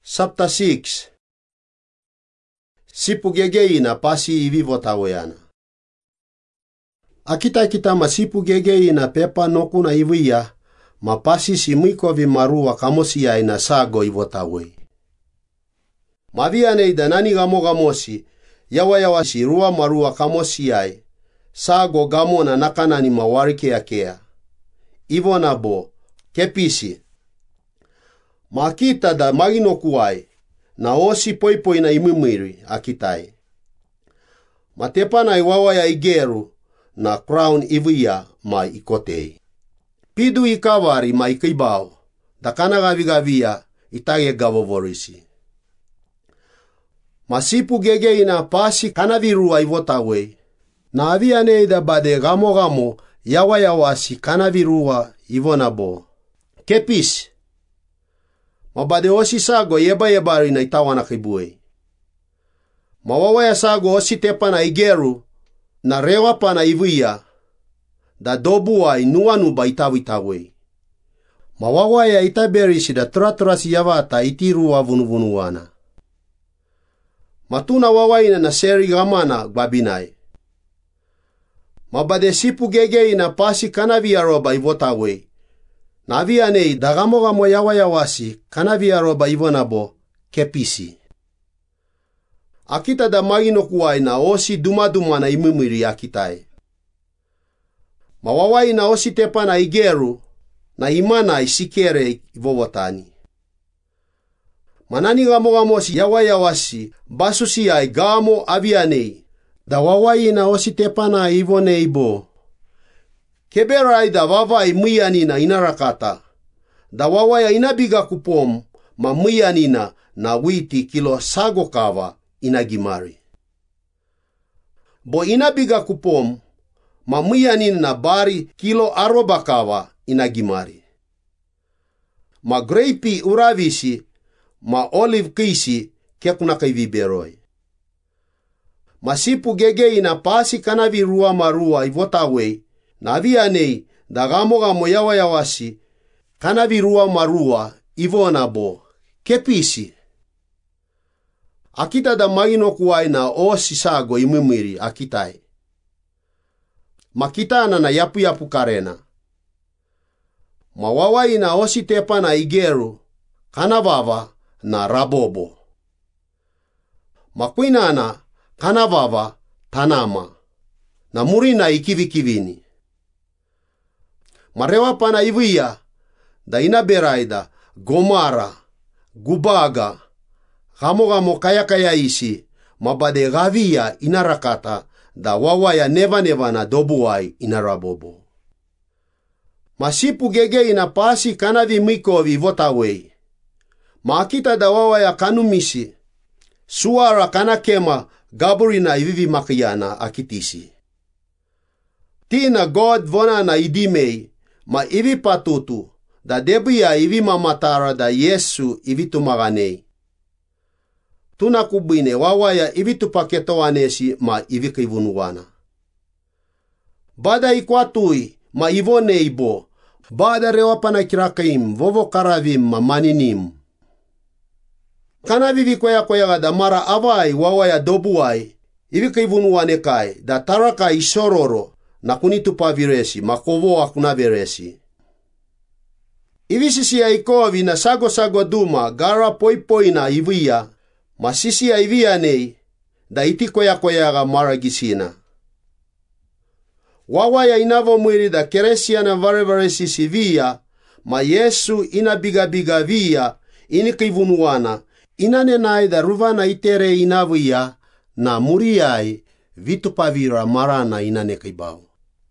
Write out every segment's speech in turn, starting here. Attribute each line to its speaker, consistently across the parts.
Speaker 1: Chapter 6. Sipu gegeina pasi ivivotaweana. Akita masipu gegeina pepa nokuna iwia, mapasi simwikovi marua kamosia ina sago ivotawe. Maviane idanani gamosi, yawa sirua marua kamosiai, sago gamona nakanani mawarike yakea. Ivonabo, kepisi. Makita da maginokuai, na osi poipoi na imimiri akitai. Matepa na iwawa ya igeru, na crown iwia ma ikotei. Pidu ikavari ma ikibao, da kanagavigavia itage gavovorisi. Masipu gegeina pasi kanavirua ivotawe, na aviane ida bade gamo yawasi kanavirua ivonabo. Kepisi. Mabade osi sago yebari na itawana kibue. Mawawaya sago osi tepa na igeru, na rewa pa na iwia, da dobua inuanu ba itawitawe. Mawawaya itaberisi da tratrasi yavata itirua vunuvunuana. Matuna wawaina na seri gamana gbabinai. Mabade sipu gegeina pasi kanaviaroba ivotawe. Naviane dagamo yawasi kanaviaroba ivonabo kepisi. Akita da maginokuai na osi dumaduma na imimiri akitai. Mawawai na osi tepa na igeru na imana isikere ivovotani. Manani gamosi yawasi basusi ai gamo aviane da wawai na osi tepa na ivone ibo. Keberai da wawai muyanina inarakata. Da wawaya inabiga kupom ma muyanina na witi kilo sago kava inagimari. Bo inabiga kupom ma muyanina na bari kilo aroba kava inagimari. Ma grape uravisi ma olive kisi kekunaka iviberoi. Masipu gegeina pasi kanavirua marua ivotawe. Na avianei da gamo yawasi kanavirua marua ivonabo kepisi. Akita da maginokuai na osi sago imimiri akitai. Makitana na yapu karena. Mawawai na osi tepa na igeru kanavava na rabobo. Makuinana kanavava tanama na murina ikivikivini. Marewa pana iwia, da inaberaida, gomara, gubaga, gamo kaya isi, mabade gavia inarakata, da wawaya neva na dobuai inarabobo. Masipu gegeina pasi kanavi mikovi votawei. Makita da wawaya kanumisi, suara kanakema gaburina ivivi makiana akitisi. Tina God vona na idimei, ma ivi patutu, da debia ivi mamatara da Yesu ivi tumaganei. Tuna kubine wawaya ivi tupaketoanesi ma ivi kivunuana. Bada ikwatui ma ivone ibo, bada rewapana kirakaim, vovo karavim ma maninim. Kana vivi kwaya da mara avai wawaya dobuai, ivi kivunuane kai, da taraka isororo, na kunitupa viresi, makovo akuna viresi. Ivisisi ya ikovi na sago duma, gara poipoi na ivia, masisi ya ivia nei, da iti koya maragisina. Wawaya inavo mwiri da keresia na varesi sivia, ma Yesu inabiga via, inikivunuana, inanenai da ruvana itere inavia, na muriai, vitupavira marana inanekibao.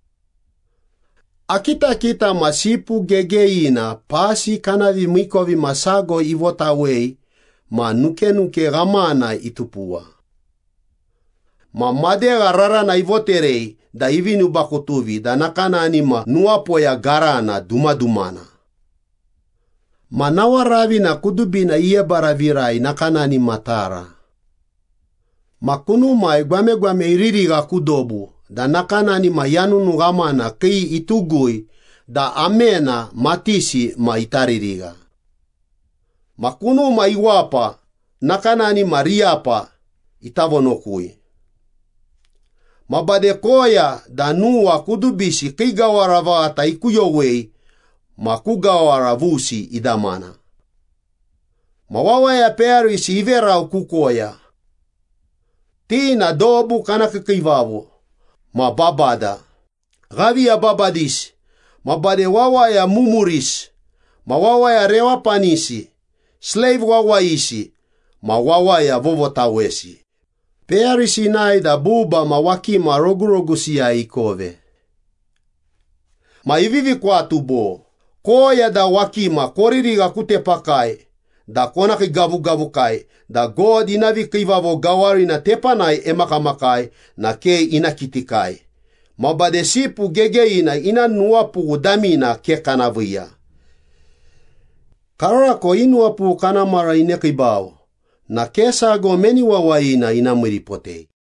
Speaker 1: Akita masipu gegeina pasi kanavi mikovi masago ivotawei ma nuke gamana itupua. Ma madega rara na ivoterei da ivinu bakutuvi da nakana anima nuapoya garana dumadumana. Ma nawaravi na kudubina iye baravirai nakana animatara. Ma kunuma gwame iririga kudobu. Da nakana ni mayanu nugamana kei itugui da amena matisi ma itaririga. Makunu maiwapa, nakanani mariapa, itavonokui. Mabade koya danua kudubisi kigawaravata ikuyowei, makugawaravusi idamana. Mawawa ya perisi ivera kukoya. Tina dobu kanakikivavu, mababada. Gavi ya babadis, mabade wawa ya mumuris, mawawa ya rewa panisi, slave wawa isi, mawawa ya vovotawesi. Perisi naida buba mawaki marogurogu siya ikove. Maivivi kwa tubo, koya da wakima koririga kutepakai, da konaki gavu kai, da god inavi kivavo gawari na tepanai emakamakai, na ke inakitikai. Mabade sipu gegeina ina nuapu damina ke kanavia. Karako inuapu kanamara inekibao, na kesago meni wawaina inamiripote.